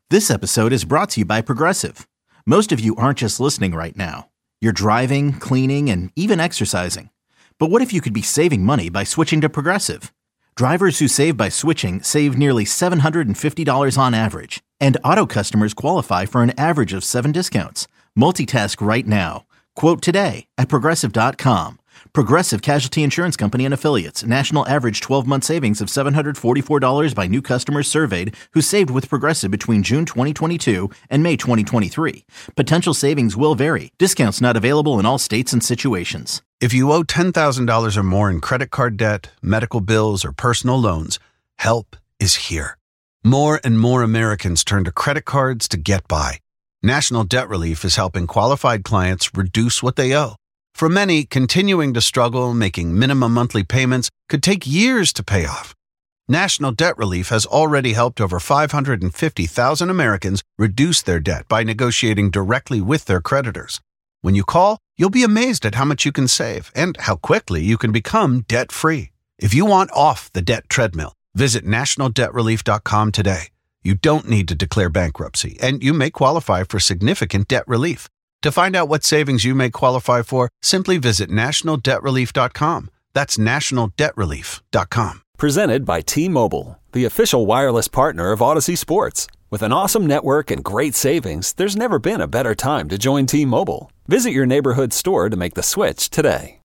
This episode is brought to you by Progressive. Most of you aren't just listening right now. You're driving, cleaning, and even exercising. But what if you could be saving money by switching to Progressive? Drivers who save by switching save nearly $750 on average. And auto customers qualify for an average of 7 discounts. Multitask right now. Quote today at Progressive.com. Progressive Casualty Insurance Company and Affiliates. National average 12-month savings of $744 by new customers surveyed who saved with Progressive between June 2022 and May 2023. Potential savings will vary. Discounts not available in all states and situations. If you owe $10,000 or more in credit card debt, medical bills, or personal loans, help is here. More and more Americans turn to credit cards to get by. National Debt Relief is helping qualified clients reduce what they owe. For many, continuing to struggle making minimum monthly payments could take years to pay off. National Debt Relief has already helped over 550,000 Americans reduce their debt by negotiating directly with their creditors. When you call, you'll be amazed at how much you can save and how quickly you can become debt-free. If you want off the debt treadmill, visit nationaldebtrelief.com today. You don't need to declare bankruptcy, and you may qualify for significant debt relief. To find out what savings you may qualify for, simply visit nationaldebtrelief.com. That's nationaldebtrelief.com. Presented by T-Mobile, the official wireless partner of Odyssey Sports. With an awesome network and great savings, there's never been a better time to join T-Mobile. Visit your neighborhood store to make the switch today.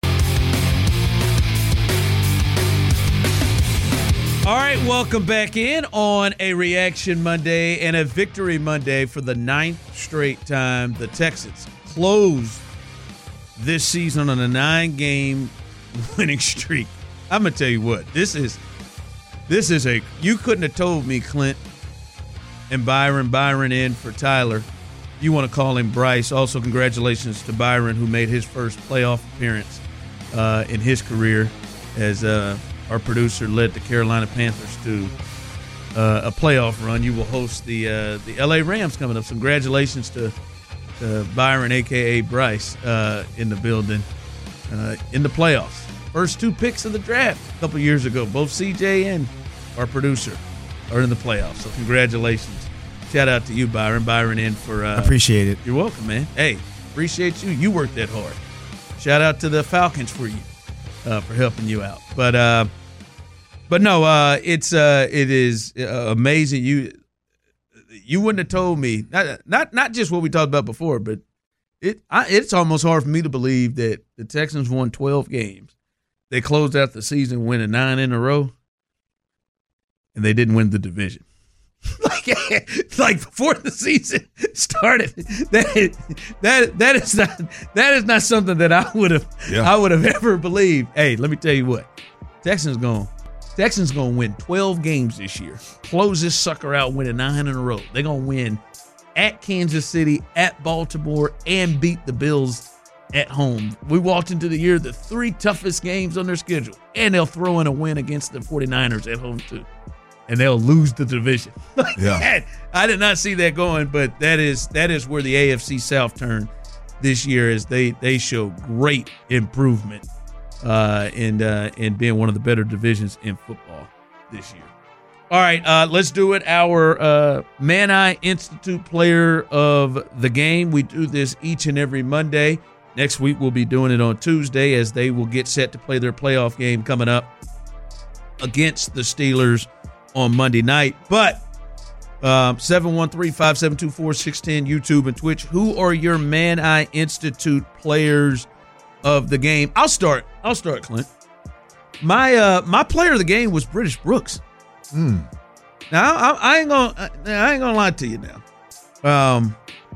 All right, welcome back in on a Reaction Monday and a Victory Monday for the 9th straight time. The Texans close this season on a 9-game winning streak. I'm going to tell you what, this is you couldn't have told me Clint and Byron in for Tyler. You want to call him Bryce. Also, congratulations to Byron, who made his first playoff appearance in his career as our producer led the Carolina Panthers to a playoff run. You will host the L.A. Rams coming up. So congratulations to Byron, a.k.a. Bryce, in the building in the playoffs. First 2 picks of the draft a couple years ago. Both C.J. and our producer are in the playoffs. So congratulations. Shout out to you, Byron. Byron in for appreciate it. You're welcome, man. Hey, appreciate you. You worked that hard. Shout out to the Falcons for you, for helping you out. But no, it is amazing. You wouldn't have told me not just what we talked about before, but it's almost hard for me to believe that the Texans won 12 games. They closed out the season winning 9 in a row, and they didn't win the division. like before the season started, that is not something that I would have ever believed. Hey, let me tell you what, Texans gonna win 12 games this year. Close this sucker out, winning 9 in a row. They're gonna win at Kansas City, at Baltimore, and beat the Bills at home. We walked into the year the 3 toughest games on their schedule, and they'll throw in a win against the 49ers at home too. And they'll lose the division. I did not see that going, but that is where the AFC South turned this year, as they show great improvement in being one of the better divisions in football this year. All right, let's do it. Our Man Eye Institute Player of the Game. We do this each and every Monday. Next week we'll be doing it on Tuesday, as they will get set to play their playoff game coming up against the Steelers on Monday night. But 713-572-4610, YouTube and Twitch. Who are your Man Eye Institute players of the game? I'll start, Clint. My player of the game was British Brooks. Now I ain't gonna lie to you now.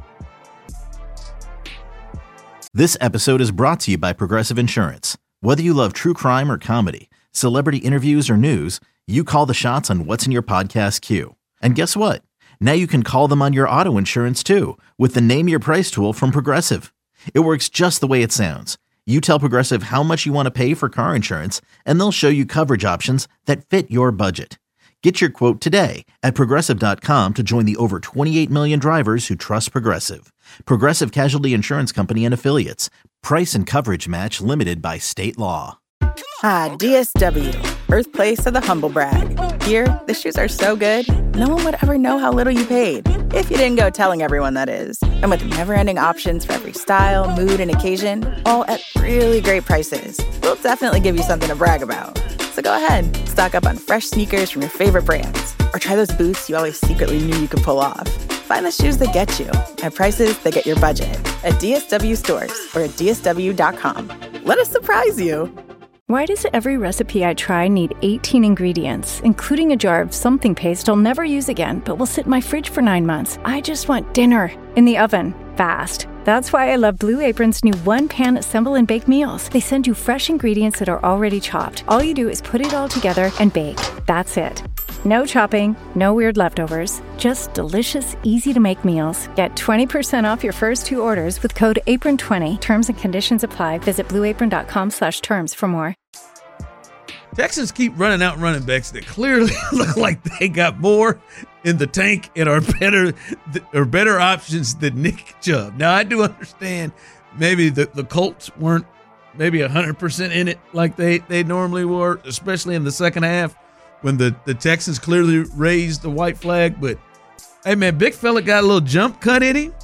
This episode is brought to you by Progressive Insurance. Whether you love true crime or comedy, celebrity interviews or news, you call the shots on what's in your podcast queue. And guess what? Now you can call them on your auto insurance too, with the Name Your Price tool from Progressive. It works just the way it sounds. You tell Progressive how much you want to pay for car insurance, and they'll show you coverage options that fit your budget. Get your quote today at Progressive.com to join the over 28 million drivers who trust Progressive. Progressive Casualty Insurance Company and Affiliates. Price and coverage match limited by state law. Ah, DSW, birthplace of the humble brag. Here, the shoes are so good, no one would ever know how little you paid. If you didn't go telling everyone, that is. And with never-ending options for every style, mood, and occasion, all at really great prices, we'll definitely give you something to brag about. So go ahead, stock up on fresh sneakers from your favorite brands, or try those boots you always secretly knew you could pull off. Find the shoes that get you at prices that get your budget at DSW stores or at DSW.com. Let us surprise you. Why does every recipe I try need 18 ingredients, including a jar of something paste I'll never use again, but will sit in my fridge for 9 months? I just want dinner in the oven, fast. That's why I love Blue Apron's new one-pan assemble and bake meals. They send you fresh ingredients that are already chopped. All you do is put it all together and bake. That's it. No chopping, no weird leftovers, just delicious, easy-to-make meals. Get 20% off your first 2 orders with code APRON20. Terms and conditions apply. Visit blueapron.com/terms for more. Texans keep running out running backs that clearly look like they got more in the tank and are better options than Nick Chubb. Now, I do understand maybe the Colts weren't maybe 100% in it like they normally were, especially in the second half, when the Texans clearly raised the white flag. But, hey, man, big fella got a little jump cut in him.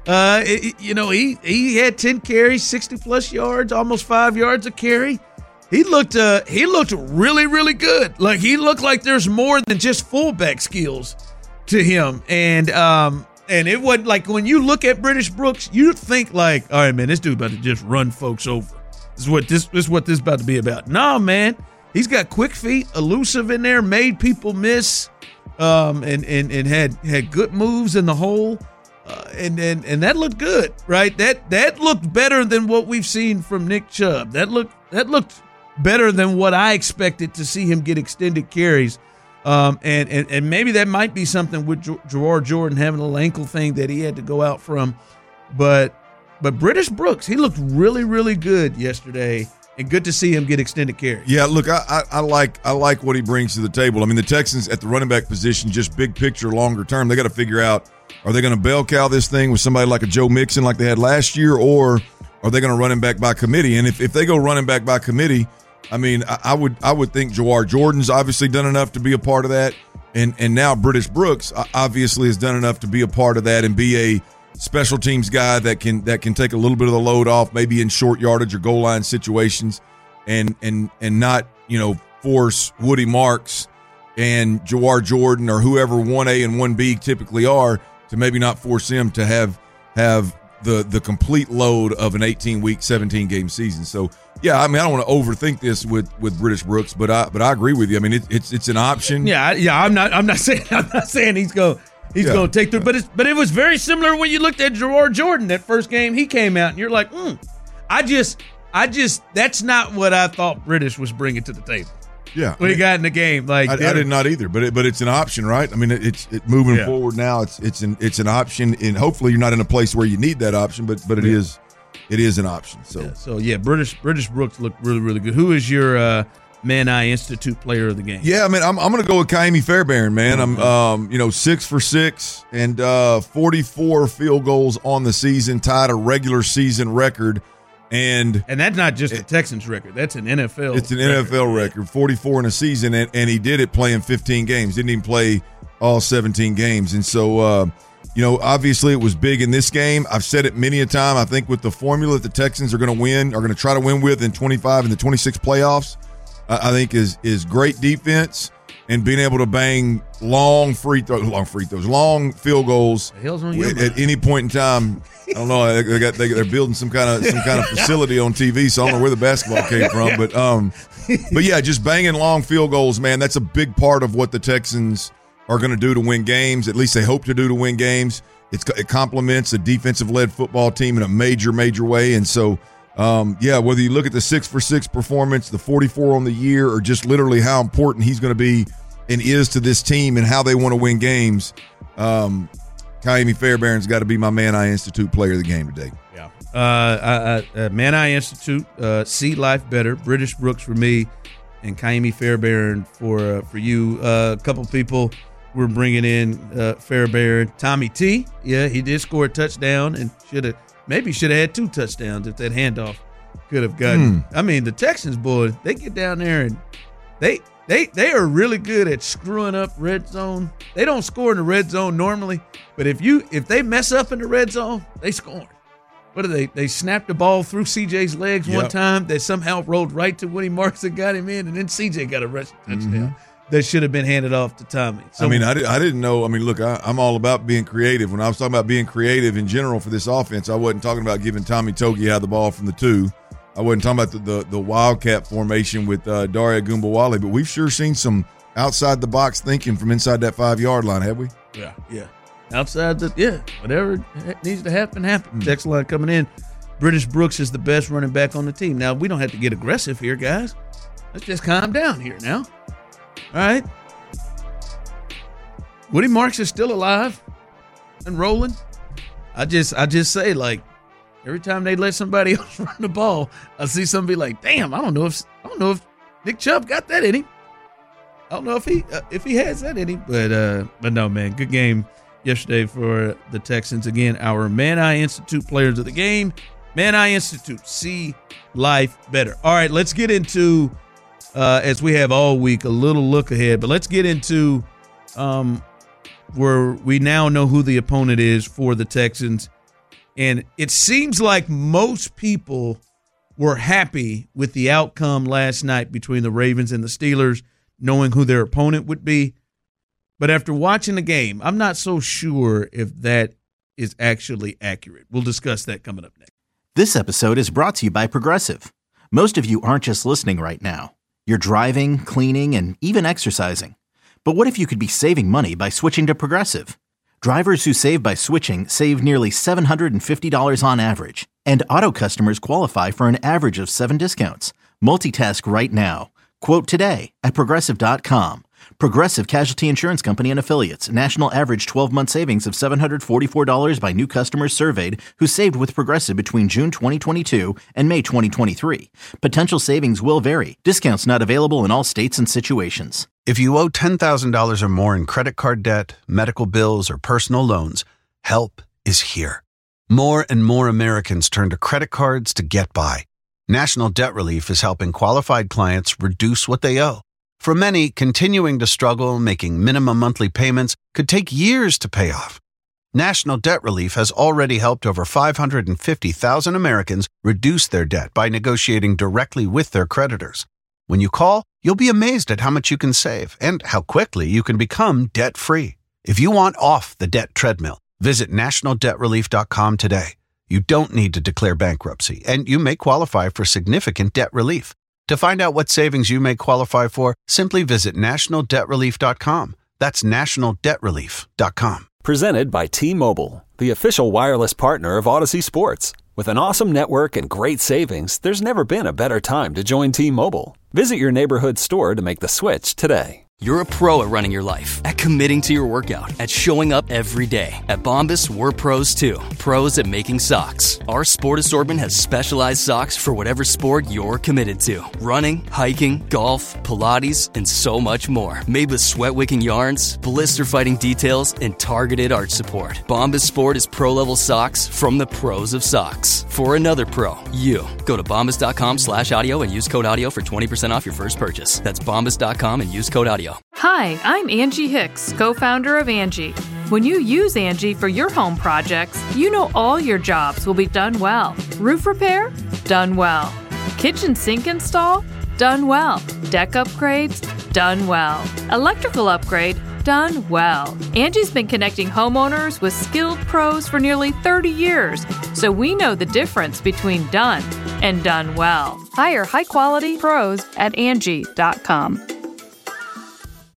He had 10 carries, 60-plus yards, almost 5 yards a carry. He looked really, really good. Like, he looked like there's more than just fullback skills to him. And it wasn't like when you look at British Brooks, you think like, all right, man, this dude about to just run folks over. This is what this is about to be about. No, man. He's got quick feet, elusive in there, made people miss, and had good moves in the hole, and that looked good, right? That looked better than what we've seen from Nick Chubb. That looked better than what I expected to see him get extended carries, and maybe that might be something with Jawhar Jordan having a little ankle thing that he had to go out from, but British Brooks, he looked really, really good yesterday. And good to see him get extended carry. Yeah, look, I like what he brings to the table. I mean, the Texans at the running back position, just big picture, longer term, they got to figure out, are they going to bell cow this thing with somebody like a Joe Mixon like they had last year, or are they going to run him back by committee? And if they go running back by committee, I mean, I would think Jawhar Jordan's obviously done enough to be a part of that, and now British Brooks obviously has done enough to be a part of that and be a special teams guy that can take a little bit of the load off, maybe in short yardage or goal line situations, and not, force Woody Marks and Jawhar Jordan or whoever 1A and 1B typically are to maybe not force him to have the complete load of an 18-week, 17-game season. So yeah, I mean, I don't want to overthink this with British Brooks, but I agree with you. I mean, it's an option. Yeah. I'm not saying he's going to take through, but it was very similar when you looked at Jawhar Jordan that first game he came out, and you're like, I just that's not what I thought British was bringing to the table. Yeah, when he got in the game, like I did not either, but it's an option, right? I mean, it's moving forward now. It's an option, and hopefully you're not in a place where you need that option, but it is an option. So British Brooks looked really, really good. Who is your Man Eye Institute player of the game? Yeah, I mean, I'm going to go with Ka'imi Fairbairn, man. I'm 6 for 6 and 44 field goals on the season, tied a regular season record. And that's not just a Texans record. That's an NFL. It's an NFL record, 44 in a season, and he did it playing 15 games. Didn't even play all 17 games. And so, obviously it was big in this game. I've said it many a time. I think with the formula that the Texans are going to try to win with in 25 and the 26 playoffs, I think is great defense and being able to bang long field goals at any point in time. I don't know. They're building some kind of facility on TV, so I don't know where the basketball came from. But yeah, just banging long field goals, man. That's a big part of what the Texans are going to do to win games. At least they hope to do to win games. It complements a defensive-led football team in a major, major way. And so, whether you look at the 6 for 6 performance, the 44 on the year, or just literally how important he's going to be and is to this team and how they want to win games, Ka'imi Fairbairn's got to be my Man Eye Institute player of the game today. Yeah. Man Eye Institute, See Life Better, British Brooks for me, and Ka'imi Fairbairn for you. A couple people we're bringing in Fairbairn. Tommy T, yeah, he did score a touchdown and should have had 2 touchdowns if that handoff could have gotten. I mean, the Texans, boy, they get down there and they They are really good at screwing up red zone. They don't score in the red zone normally, but if they mess up in the red zone, they score. What are they? They snapped the ball through CJ's legs one time that somehow rolled right to Woody Marks and got him in, and then CJ got a rushing touchdown that should have been handed off to Tommy. So, I mean, I didn't know. I mean, look, I'm all about being creative. When I was talking about being creative in general for this offense, I wasn't talking about giving Tommy Togiai the ball from the 2. I wasn't talking about the Wildcat formation with Daria Gumbawale, but we've sure seen some outside-the-box thinking from inside that 5-yard line, have we? Yeah. Outside whatever needs to happen, happens. Text line coming in. British Brooks is the best running back on the team. Now, we don't have to get aggressive here, guys. Let's just calm down here now. All right. Woody Marks is still alive and rolling. I just say, like, every time they let somebody else run the ball, I see somebody like, damn, I don't know if Nick Chubb got that in him. I don't know if he has that in him. But no, man, good game yesterday for the Texans. Again, our Man Eye Institute players of the game. Man Eye Institute, see life better. All right, let's get into, as we have all week, a little look ahead. But let's get into where we now know who the opponent is for the Texans. And it seems like most people were happy with the outcome last night between the Ravens and the Steelers, knowing who their opponent would be. But after watching the game, I'm not so sure if that is actually accurate. We'll discuss that coming up next. This episode is brought to you by Progressive. Most of you aren't just listening right now. You're driving, cleaning, and even exercising. But what if you could be saving money by switching to Progressive? Drivers who save by switching save nearly $750 on average. And auto customers qualify for an average of 7 discounts. Multitask right now. Quote today at Progressive.com. Progressive Casualty Insurance Company and Affiliates. National average 12-month savings of $744 by new customers surveyed who saved with Progressive between June 2022 and May 2023. Potential savings will vary. Discounts not available in all states and situations. If you owe $10,000 or more in credit card debt, medical bills, or personal loans, help is here. More and more Americans turn to credit cards to get by. National Debt Relief is helping qualified clients reduce what they owe. For many, continuing to struggle making minimum monthly payments could take years to pay off. National Debt Relief has already helped over 550,000 Americans reduce their debt by negotiating directly with their creditors. When you call, you'll be amazed at how much you can save and how quickly you can become debt-free. If you want off the debt treadmill, visit nationaldebtrelief.com today. You don't need to declare bankruptcy, and you may qualify for significant debt relief. To find out what savings you may qualify for, simply visit nationaldebtrelief.com. That's nationaldebtrelief.com. Presented by T-Mobile, the official wireless partner of Odyssey Sports. With an awesome network and great savings, there's never been a better time to join T-Mobile. Visit your neighborhood store to make the switch today. You're a pro at running your life, at committing to your workout, at showing up every day. At Bombas, we're pros too. Pros at making socks. Our sport assortment has specialized socks for whatever sport you're committed to. Running, hiking, golf, Pilates, and so much more. Made with sweat-wicking yarns, blister-fighting details, and targeted arch support. Bombas Sport is pro-level socks from the pros of socks. For another pro, you. Go to bombas.com/audio and use code audio for 20% off your first purchase. That's bombas.com and use code audio. Hi, I'm Angie Hicks, co-founder of Angie. When you use Angie for your home projects, you know all your jobs will be done well. Roof repair? Done well. Kitchen sink install? Done well. Deck upgrades? Done well. Electrical upgrade? Done well. Angie's been connecting homeowners with skilled pros for nearly 30 years, so we know the difference between done and done well. Hire high-quality pros at Angie.com.